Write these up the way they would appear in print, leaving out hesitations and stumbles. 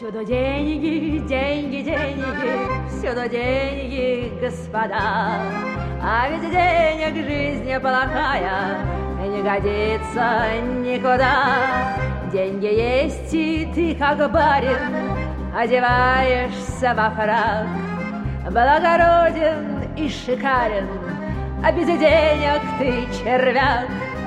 Всюду деньги, деньги, деньги, всюду деньги, господа. А ведь денег жизнь плохая, не годится никуда. Деньги есть, и ты, как барин, одеваешься во фрак. Благороден и шикарен, а без денег ты червяк.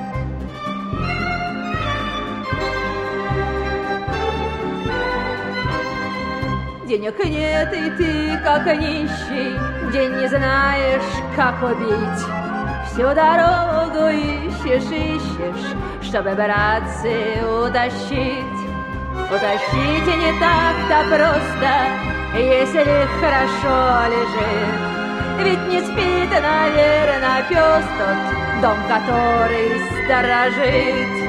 Денег нет, и ты, как нищий, день не знаешь, как убить. Всю дорогу ищешь, ищешь, чтобы, братцы, утащить. Утащить не так-то просто, если хорошо лежит. Ведь не спит, наверное, пес тот, дом, который сторожит.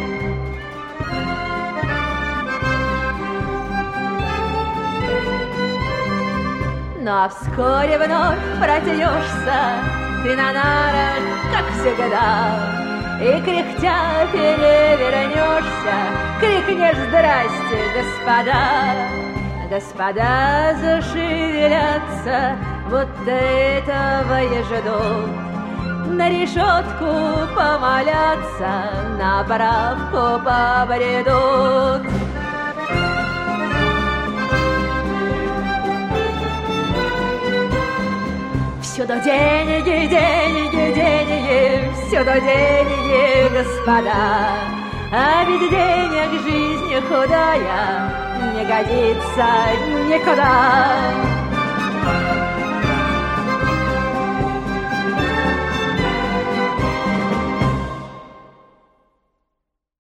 Ну а вскоре вновь проснешься ты на нарах, как всегда, и кряхтя перевернешься, крикнешь: здрасте, господа. Господа зашевелятся, вот этого и ждут. На решетку помолятся, на правку побредут. Всюду деньги, деньги, деньги, всюду деньги, господа. А без денег жизнь худая не годится никуда.